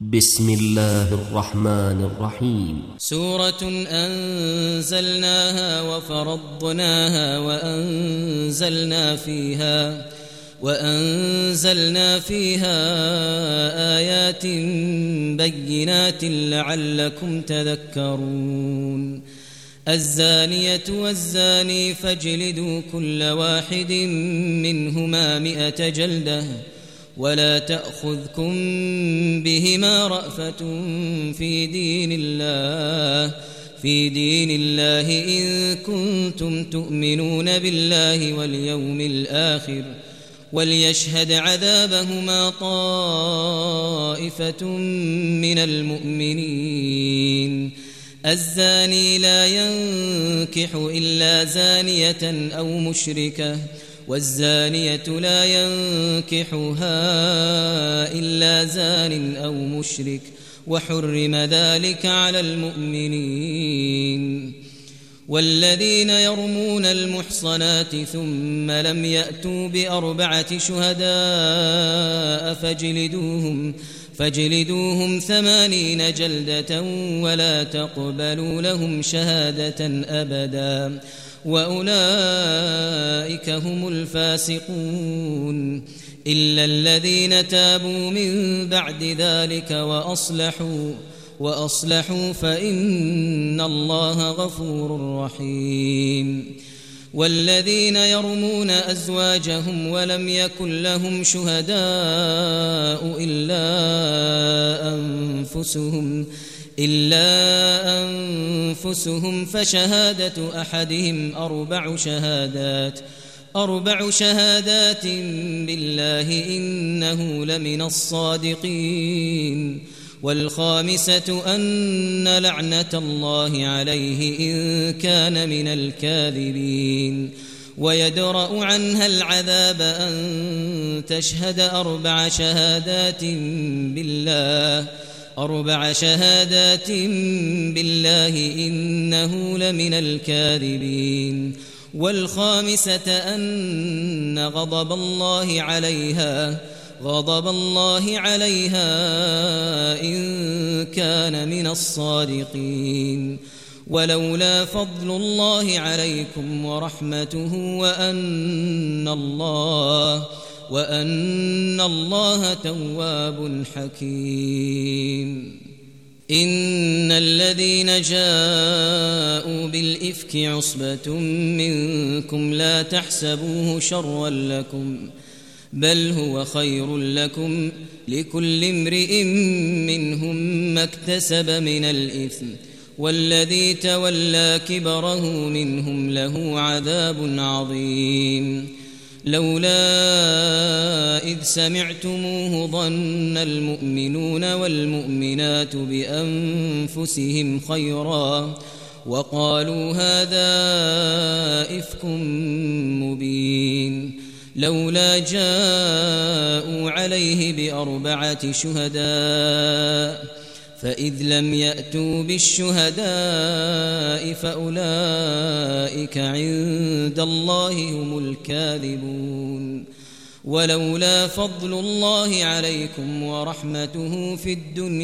بسم الله الرحمن الرحيم. سورة أنزلناها وفرضناها وأنزلنا فيها آيات بينات لعلكم تذكرون. الزانية والزاني فاجلدوا كل واحد منهما 100 جلدة ولا تأخذكم بهما رأفة في دين الله إن كنتم تؤمنون بالله واليوم الآخر وليشهد عذابهما طائفة من المؤمنين. الزاني لا ينكح إلا زانية أو مشركة والزانية لا ينكحها إلا زان أو مشرك وحرم ذلك على المؤمنين. والذين يرمون المحصنات ثم لم يأتوا ب4 شهداء فاجلدوهم 80 جلدة ولا تقبلوا لهم شهادة أبدا وأولئك هم الفاسقون. إلا الذين تابوا من بعد ذلك وأصلحوا فإن الله غفور رحيم. والذين يرمون أزواجهم ولم يكن لهم شهداء إلا أنفسهم فشهادة أحدهم 4 شهادات بالله إنه لمن الصادقين. والخامسة أن لعنة الله عليه إن كان من الكاذبين. ويدرأ عنها العذاب أن تشهد 4 شهادات بالله إنه لمن الكاذبين. والخامسة أن غضب الله عليها إن كان من الصادقين. ولولا فضل الله عليكم ورحمته وأن الله تواب حكيم. إن الذين جاءوا بالإفك عصبة منكم لا تحسبوه شرا لكم بل هو خير لكم لكل امرئ منهم ما اكتسب من الإثم والذي تولى كبره منهم له عذاب عظيم. لولا إذ سمعتموه ظن المؤمنون والمؤمنات بأنفسهم خيرا وقالوا هذا إفك مبين. لولا جاءوا عليه ب4 شهداء فإذ لم يأتوا بالشهداء فأولئك عند الله هم الكاذبون. ولولا فضل الله عليكم ورحمته في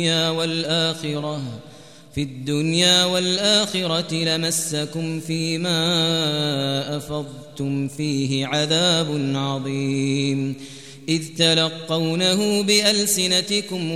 الدنيا والآخرة لمسكم فيما أفضتم فيه عذاب عظيم. إذ تلقونه بألسنتكم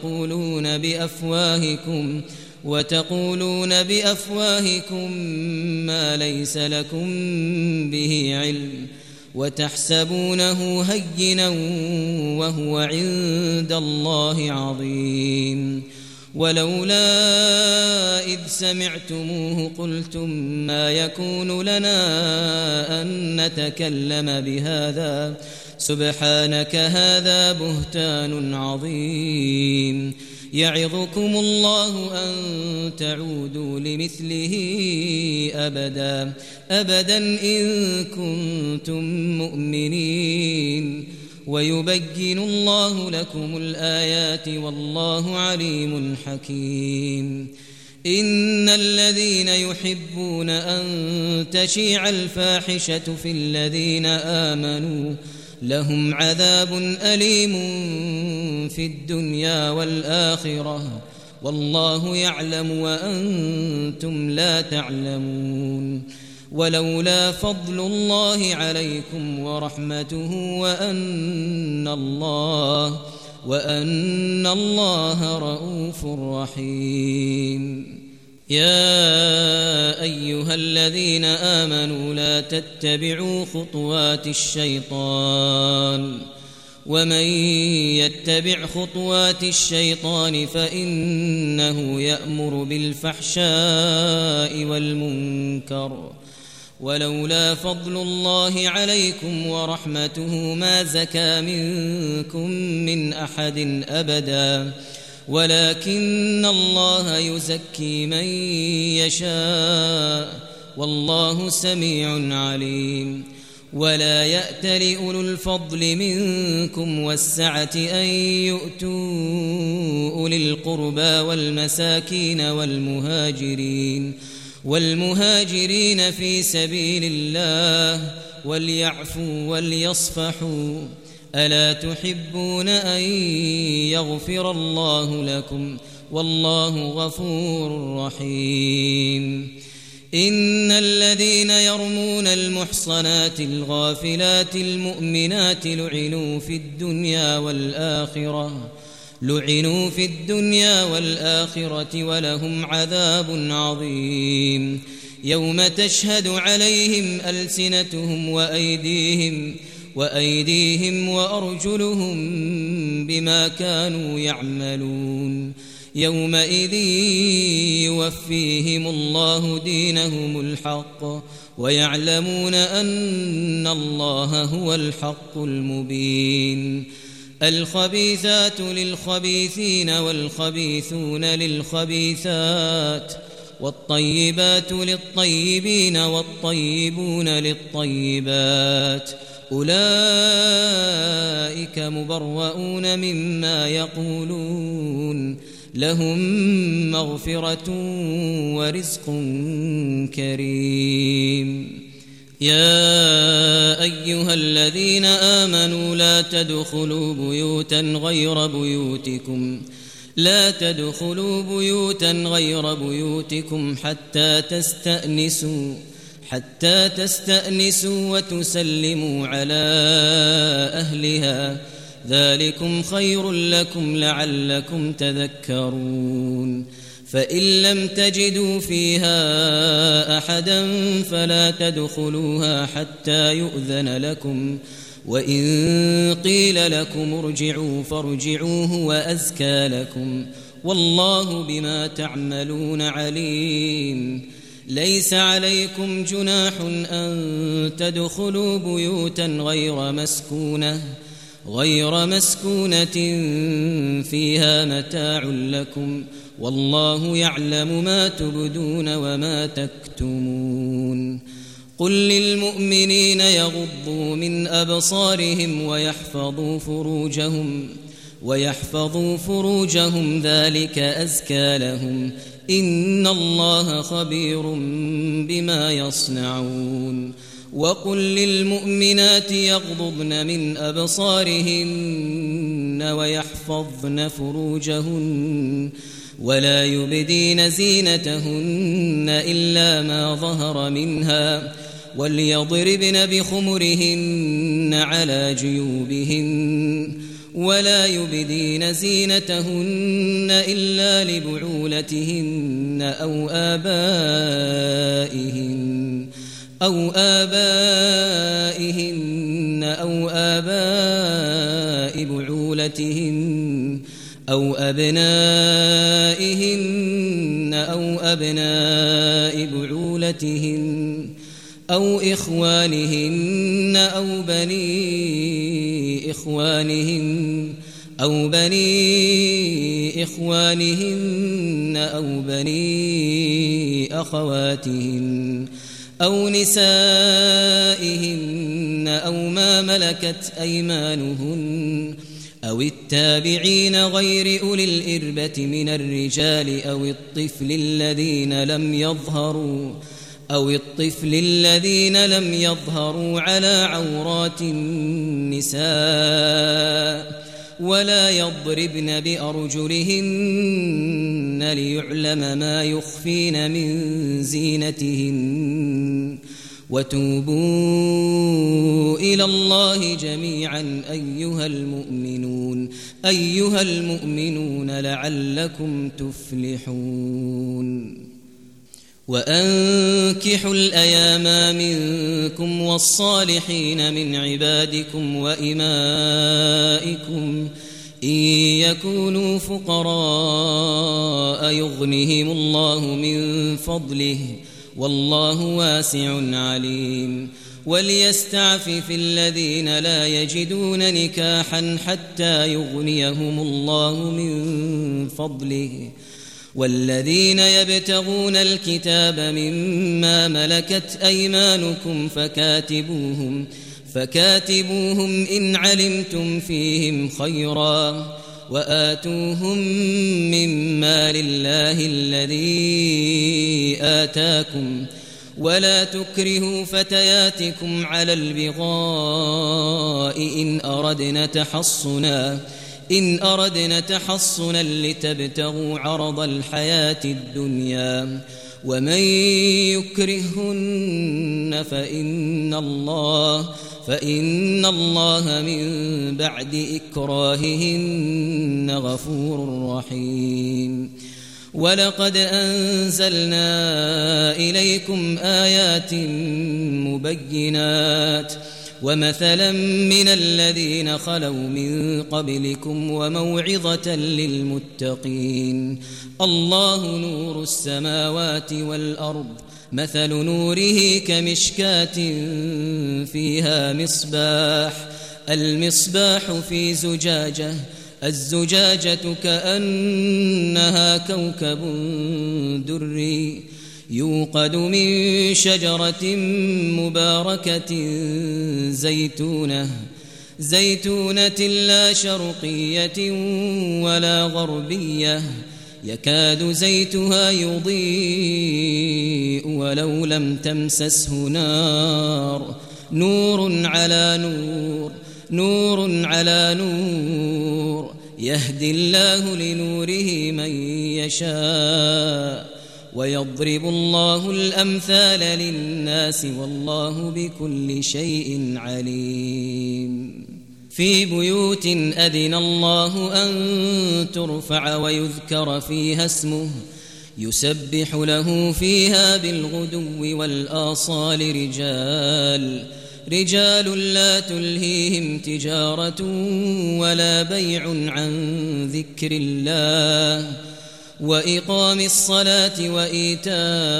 وتقولون بأفواهكم ما ليس لكم به علم وتحسبونه هينا وهو عند الله عظيم. ولولا إذ سمعتموه قلتم ما يكون لنا أن نتكلم بهذا سبحانك هذا بهتان عظيم. يعظكم الله أن تعودوا لمثله أبدا إن كنتم مؤمنين. ويبين الله لكم الآيات والله عليم حكيم. إن الذين يحبون أن تشيع الفاحشة في الذين آمنوا لهم عذاب أليم في الدنيا والآخرة والله يعلم وأنتم لا تعلمون ولولا فضل الله عليكم ورحمته وأن الله رؤوف رحيم يا أيها الذين آمنوا لا تتبعوا خطوات الشيطان ومن يتبع خطوات الشيطان فإنه يأمر بالفحشاء والمنكر ولولا فضل الله عليكم ورحمته ما زكى منكم من أحد أبدا ولكن الله يزكي من يشاء والله سميع عليم ولا يأتل أولو الفضل منكم والسعة أن يؤتوا أولي القربى والمساكين والمهاجرين في سبيل الله وليعفوا وليصفحوا ألا تحبون أن يغفر الله لكم والله غفور رحيم إن الذين يرمون المحصنات الغافلات المؤمنات لعنوا في الدنيا والآخرة ولهم عذاب عظيم يوم تشهد عليهم ألسنتهم وأيديهم وأرجلهم بما كانوا يعملون يومئذ يوفيهم الله دينهم الحق ويعلمون أن الله هو الحق المبين الخبيثات للخبيثين والخبيثون للخبيثات والطيبات للطيبين والطيبون للطيبات أولئك مبرؤون مما يقولون لهم مغفرة ورزق كريم يا أيها الذين آمنوا لا تدخلوا بيوتا غير بيوتكم حتى تستأنسوا وتسلموا على أهلها ذلكم خير لكم لعلكم تذكرون فإن لم تجدوا فيها أحدا فلا تدخلوها حتى يؤذن لكم وإن قيل لكم ارجعوا فارجعوا هو أزكى لكم والله بما تعملون عليم ليس عليكم جناح أن تدخلوا بيوتا غير مسكونة فيها متاع لكم والله يعلم ما تبدون وما تكتمون قل للمؤمنين يغضوا من أبصارهم ويحفظوا فروجهم ذلك أزكى لهم إن الله خبير بما يصنعون وقل للمؤمنات يغضضن من أبصارهن ويحفظن فروجهن ولا يبدين زينتهن إلا ما ظهر منها وليضربن بخمرهن على جيوبهن ولا يبدين زينتهن إلا لبعولتهن أو آبائهن أو آباء بعولتهن أو أبنائهن أو أبناء بعولتهن أو إخوانهن أو بني إخوانهن أو بني أخواتهن أو نسائهن أو ما ملكت أيمانهن أو التابعين غير أولي الإربة من الرجال أو الطفل أو الطفل الذين لم يظهروا على عورات النساء ولا يضربن بأرجلهن ليعلم ما يخفين من زينتهن وتوبوا إلى الله جميعا أيها المؤمنون لعلكم تفلحون وأنكحوا الأيام منكم والصالحين من عبادكم وإمائكم إن يكونوا فقراء يغنهم الله من فضله والله واسع عليم وليستعفف الذين لا يجدون نكاحا حتى يغنيهم الله من فضله والذين يبتغون الكتاب مما ملكت أيمانكم فكاتبوهم إن علمتم فيهم خيرا وآتوهم مما لله الذي آتاكم ولا تكرهوا فتياتكم على البغاء إن أردنا تحصنا لتبتغوا عرض الحياة الدنيا ومن يكرهن فإن الله من بعد إكراههن غفور رحيم ولقد أنزلنا إليكم آيات مبينات ومثلا من الذين خلوا من قبلكم وموعظة للمتقين الله نور السماوات والأرض مثل نوره كمشكاة فيها المصباح في زجاجة الزجاجة كأنها كوكب دري يوقد من شجرة مباركة زيتونة لا شرقية ولا غربية يكاد زيتها يضيء ولو لم تمسسه نار نور على نور يهدي الله لنوره من يشاء ويضرب الله الأمثال للناس والله بكل شيء عليم في بيوت أذن الله أن ترفع ويذكر فيها اسمه يسبح له فيها بالغدو والآصال رجال لا تلهيهم تجارة ولا بيع عن ذكر الله وإقام الصلاة وإيتاء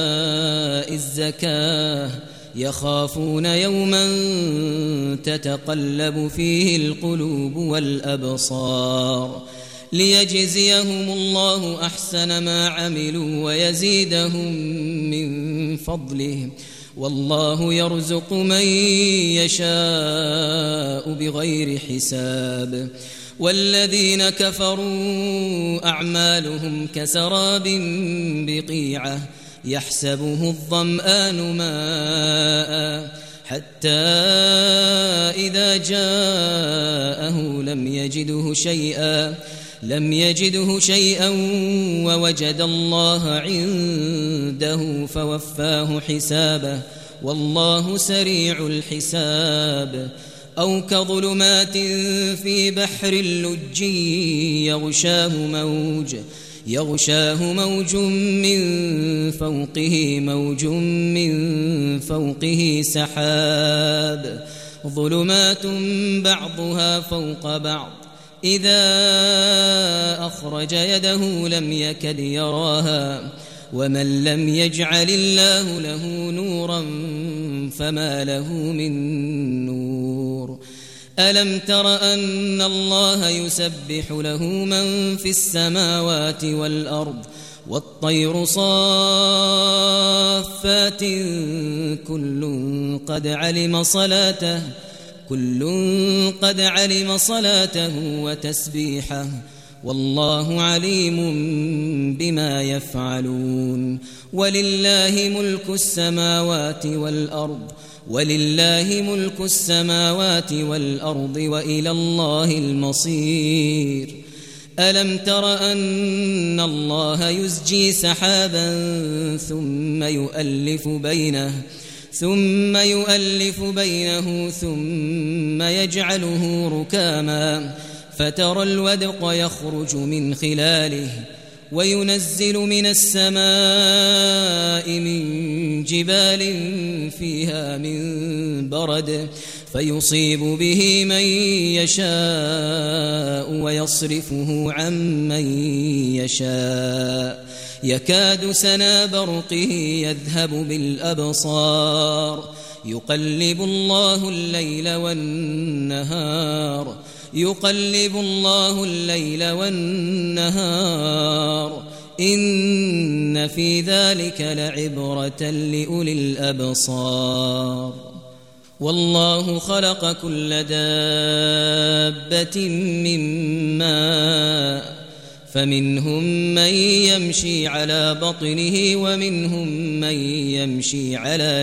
الزكاة يخافون يوما تتقلب فيه القلوب والأبصار ليجزيهم الله أحسن ما عملوا ويزيدهم من فضله والله يرزق من يشاء بغير حساب والذين كفروا أعمالهم كسراب بقيعة يحسبه الظمآن ماء حتى إذا جاءه لم يجده شيئا ووجد الله عنده فوفاه حسابه والله سريع الحساب أو كظلمات في بحر اللج يغشاه موج من فوقه سحاب ظلمات بعضها فوق بعض إذا أخرج يده لم يكد يراها ومن لم يجعل الله له نورا فما له من نور ألم تر أن الله يسبح له من في السماوات والأرض والطير صافات كل قد علم صلاته وتسبيحه والله عليم بما يفعلون ولله ملك السماوات والأرض وإلى الله المصير. ألم تر أن الله يزجي سحابا ثم يؤلف بينه ثم يجعله ركاما فترى الودق يخرج من خلاله وينزل من السماء من جبال فيها من برد فيصيب به من يشاء ويصرفه عن من يشاء يكاد سنا برقه يذهب بالأبصار يقلب الله الليل والنهار إن في ذلك لعبرة لأولي الأبصار. والله خلق كل دابة من ماء فمنهم من يمشي على بطنه ومنهم من يمشي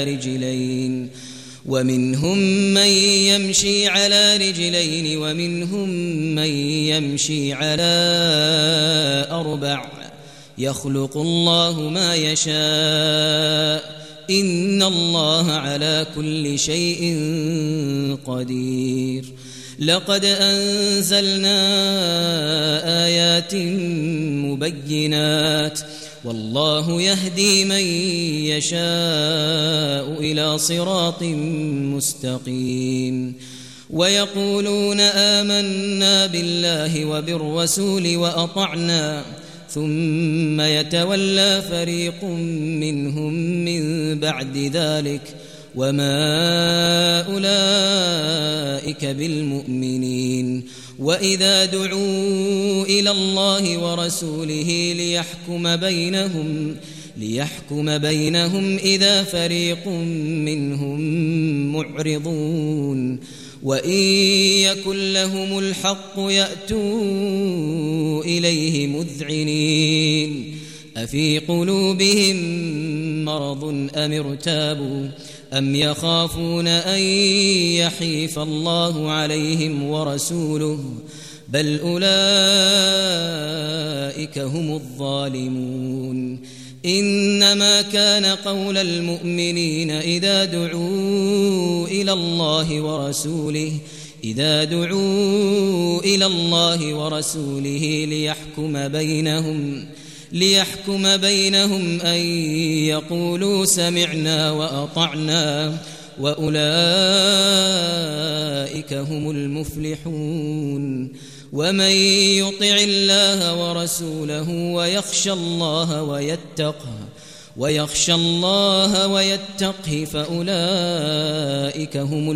على رجلين ومنهم من يمشي على أربع يخلق الله ما يشاء إن الله على كل شيء قدير. لقد أنزلنا آيات مبينات والله يهدي من يشاء إلى صراط مستقيم. ويقولون آمنا بالله وبالرسول وأطعنا ثم يتولى فريق منهم من بعد ذلك وما أولئك بالمؤمنين. وإذا دعوا إلى الله ورسوله ليحكم بينهم إذا فريق منهم معرضون. وإن يكن لهم الحق يأتوا إليه مذعنين أفي قلوبهم مرض أم ارتابوا أم يخافون أن يحيف الله عليهم ورسوله بل أولئك هم الظالمون. إنما كان قول المؤمنين إذا دعوا إلى الله ورسوله ليحكم بينهم أن يقولوا سمعنا وأطعنا وأولئك هم المفلحون. ومن يطع الله ورسوله ويخشى الله ويتقه فأولئك هم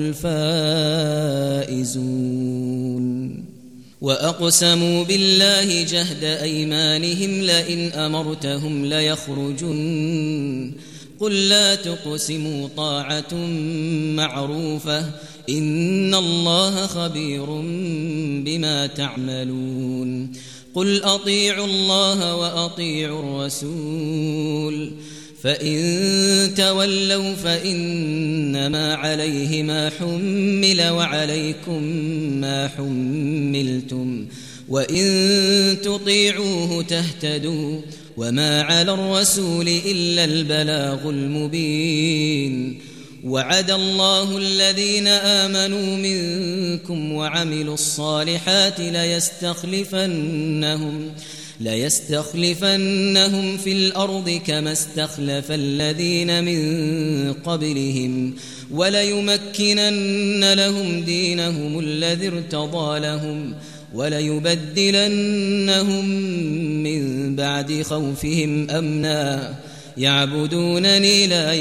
الفائزون. وأقسموا بالله جهد أيمانهم لئن أمرتهم ليخرجن قل لا تقسموا طاعة معروفة إن الله خبير بما تعملون. قل أطيعوا الله وأطيعوا الرسول فإن تولوا فإنما عليه ما حمل وعليكم ما حملتم وإن تطيعوه تهتدوا وما على الرسول إلا البلاغ المبين. وعد الله الذين آمنوا منكم وعملوا الصالحات ليستخلفنهم في الأرض كما استخلف الذين من قبلهم وليمكنن لهم دينهم الذي ارتضى لهم وليبدلنهم من بعد خوفهم أمنا يعبدونني لا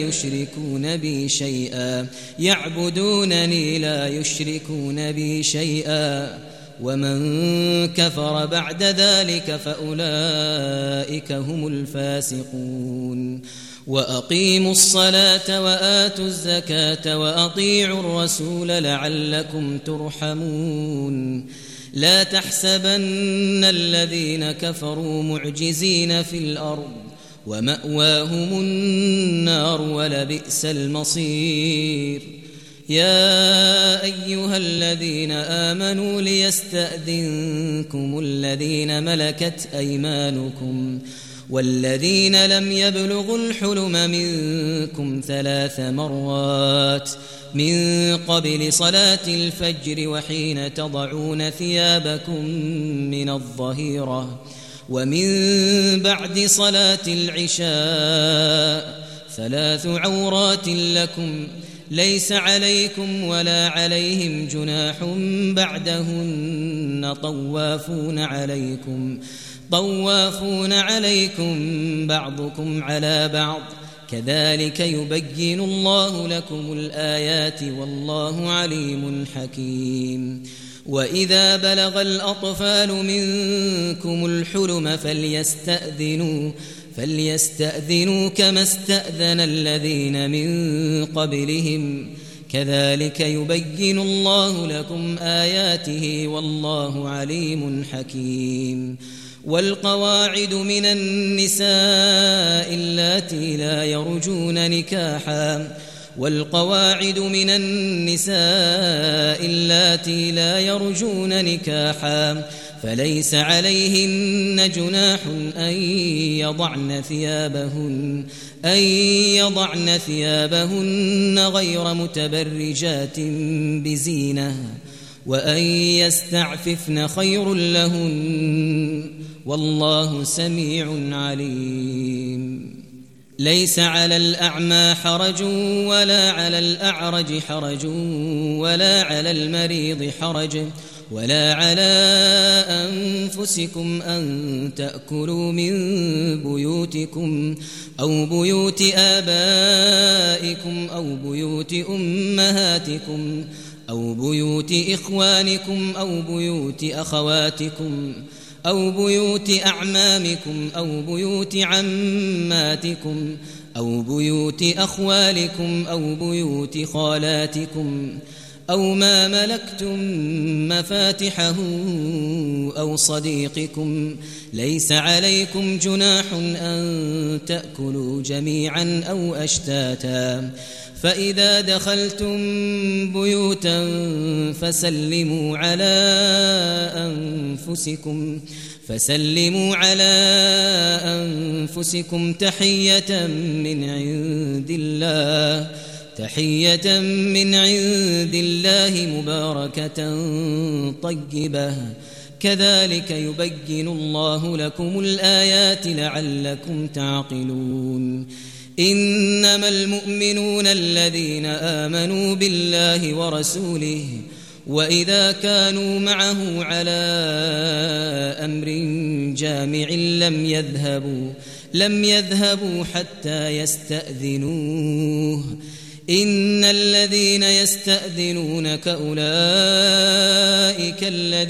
يشركون بي شيئا ومن كفر بعد ذلك فأولئك هم الفاسقون. وأقيموا الصلاة وآتوا الزكاة وأطيعوا الرسول لعلكم ترحمون. لا تحسبن الذين كفروا معجزين في الأرض ومأواهم النار ولبئس المصير. يا أيها الذين آمنوا ليستأذنكم الذين ملكت أيمانكم والذين لم يبلغوا الحلم منكم 3 مرات من قبل صلاة الفجر وحين تضعون ثيابكم من الظهيرة ومن بعد صلاة العشاء 3 عورات لكم ليس عليكم ولا عليهم جناح بعدهن طوافون عليكم بعضكم على بعض كذلك يبين الله لكم الآيات والله عليم حكيم. وإذا بلغ الأطفال منكم الحلم فليستأذنوا كما استأذن الذين من قبلهم كذلك يبين الله لكم آياته والله عليم حكيم. والقواعد من النساء اللاتي لا يرجون نكاحا فليس عليهن جناح أن يضعن ثيابهن غير متبرجات بزينة وأن يستعففن خير لهن والله سميع عليم. ليس على الأعمى حرج ولا على الأعرج حرج ولا على المريض حرج ولا على أنفسكم أن تأكلوا من بيوتكم أو بيوت آبائكم أو بيوت أمهاتكم أو بيوت إخوانكم أو بيوت أخواتكم أو بيوت أعمامكم أو بيوت عماتكم أو بيوت أخوالكم أو بيوت خالاتكم أو ما ملكتم مفاتحه أو صديقكم ليس عليكم جناح أن تأكلوا جميعا أو أشتاتا فإذا دخلتم بيوتا فسلموا على أنفسكم تحية من عند الله مباركة طيبة كذلك يبين الله لكم الآيات لعلكم تعقلون. إنما المؤمنون الذين آمنوا بالله ورسوله وإذا كانوا معه على أمر جامع لم يذهبوا حتى يستأذنوه. إن الذين يستأذنونك أولئك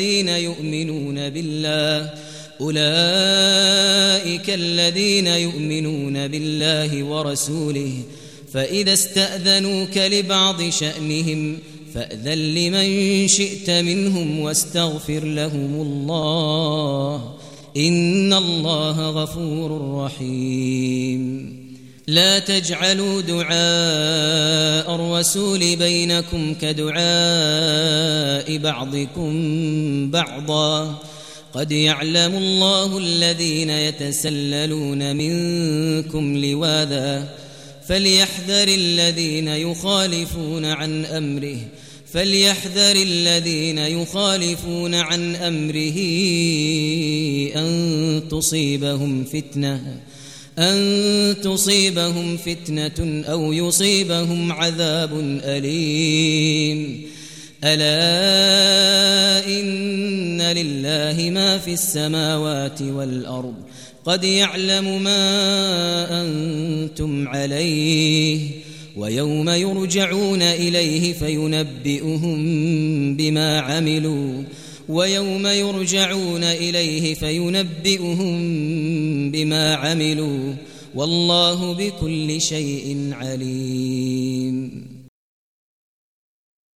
الذين يؤمنون بالله ورسوله فإذا استأذنوك لبعض شأنهم فأذن لمن شئت منهم واستغفر لهم الله إن الله غفور رحيم. لا تجعلوا دعاء الرسول بينكم كدعاء بعضكم بعضا قد يعلم الله الذين يتسللون منكم لواذا فليحذر الذين يخالفون عن أمره أن تصيبهم فتنة أو يصيبهم عذاب أليم. ألا إن لله ما في السماوات والأرض قد يعلم ما أنتم عليه ويوم يرجعون إليه فينبئهم بما عملوا والله بكل شيء عليم.